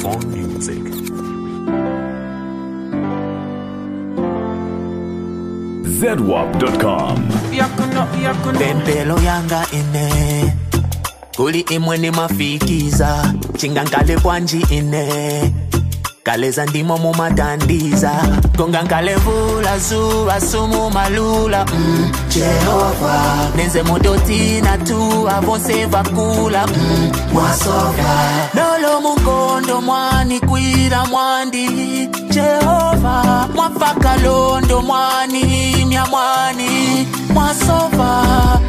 Phone music. ZWAP.com. Pempelo yanga ine Kuli imweni mafikiza Chingankale kwanji ine Kaleza ndimo mumatandiza Kongankale vula zuwa sumu malula Jehova Nenze modoti na tu avonse vakula Mwasova Nolo mungondo mwani kwira mwandi Jehova Mwafaka londo mwani mya mwani Mwasova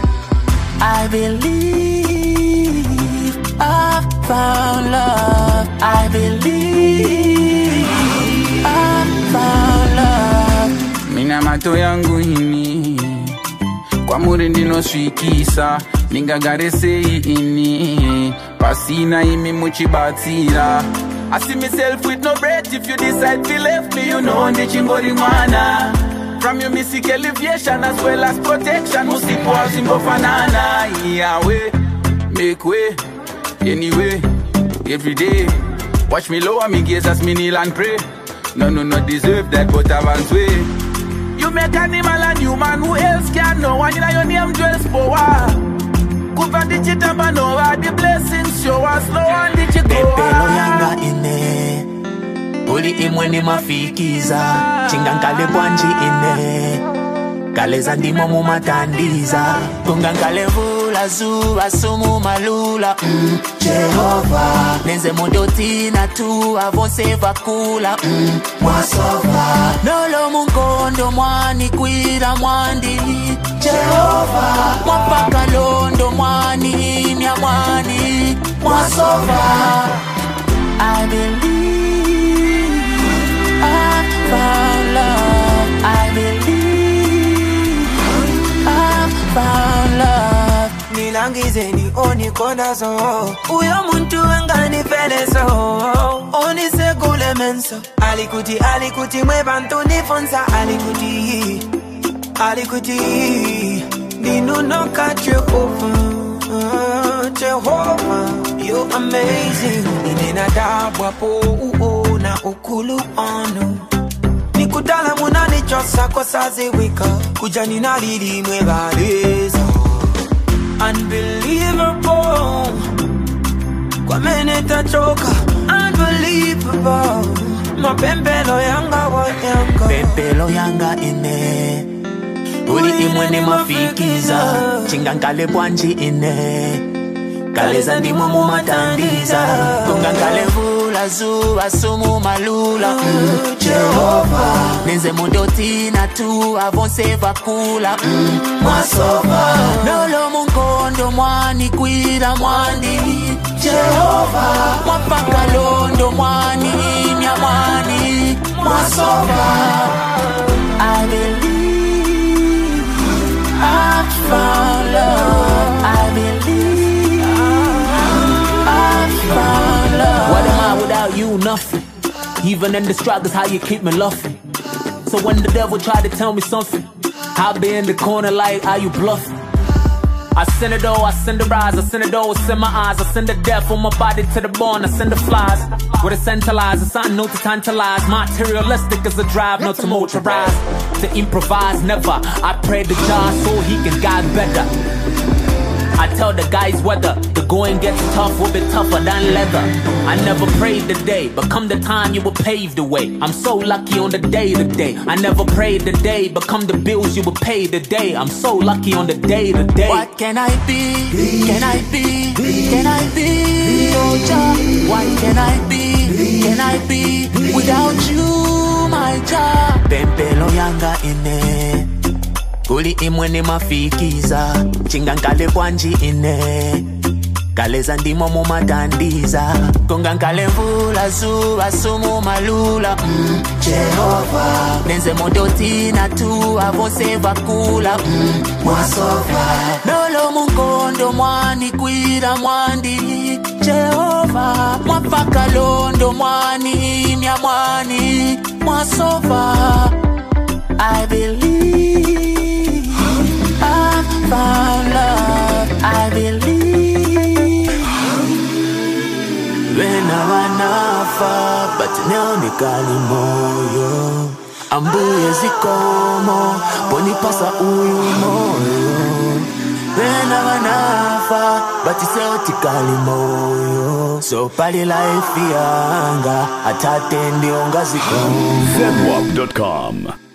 I believe I found love. I believe I found love. Mina mato yangu ini Kwa muri ndino swikisa Ningagarese ini Pasina imi muchibatira I see myself with no breath. If you decide to left me, you know ndi chingori mwana. From your mystic elevation as well as protection, music was in Bofanana. Yahweh, make way, anyway, every day. Watch me lower me gaze as me kneel and pray. No deserve that, but avance way. You make animal and human, who else can know? One in your name dwells power. Cover the chitamba Noah, the blessings show us slow and the chikoa. Pempelo yanga ine Uli imweni mafikiza Chingankale bwanji ine Kaleza ndimo mumatandiza Kongankale vula zuwa sumu malula Jehova Nenze modoti na tu avonse vakula Mwasova Nolo mungondo mwani kwira mwandi Jehova Mwapaka londo mwani mya mwani Mwasova I believe I found love. I believe I found love. Nilangize ni oni konazo Uyo muntu wengani felezo Oni segule menso Alikuti mwebantu nifonsa Alikuti Ninu no catch you over Jehovah You amazing Nina dabwa po na ukulu ono Nikudala munani chosa kwa sazi wika Kujani na lili mwebaleza Unbelievable Kwa meneta choka Unbelievable Mapempelo yanga wa yanga Pempelo yanga ine Uli imweni mafikiza Chingankale bwanji ine Kaleza ndimo mumatandiza Kongankale vula zuwa sumu malula Jehova Nenze modoti na tu avonse vakula Mwasova Nolo mungondo mwani kwira mwandi Jehova Mwapaka londo mwani mya mwani Mwasova I believe I found love. I believe What am I without you? Nothing. Even in the struggles, how you keep me laughing. So when the devil tried to tell me something, I'll be in the corner like, are you bluffing? I send it all, I send the rise, I send it all, send my eyes, I send the death from my body to the bone, I send the flies. With a centralized, it's something new to tantalize. Materialistic as a drive, not to motorize. To improvise, never. I pray to God so he can guide better. I tell the guys whether the going gets tough, will be tougher than leather. I never prayed the day, but come the time you will pave the way. I'm so lucky on the day to day. I never prayed the day, but come the bills you will pay the day. I'm so lucky on the day to day. What can I be? Can I be? Can I be? Oh Jah, what can I be? Can I be without you, my Jah? Pempelo yanga ine Kuli imweni mafikiza Chingankale kwanji ine Kaleza ndimo mumatandiza Kongankale vula zuwa sumu malula Jehova Nenze modoti na tu avonse vakula Mwasova Nolo mungondo mwani kwira mwandi Jehova Mwafaka londo mwani mya mwani Mwasova I believe I found love. I believe when Bena wanafa but neonekani moyo ambuye zikomo ponipasa uyu moyo Bena wanafa but seotikali moyo so pali life yanga atate ndio ngazikomo Zedwap.com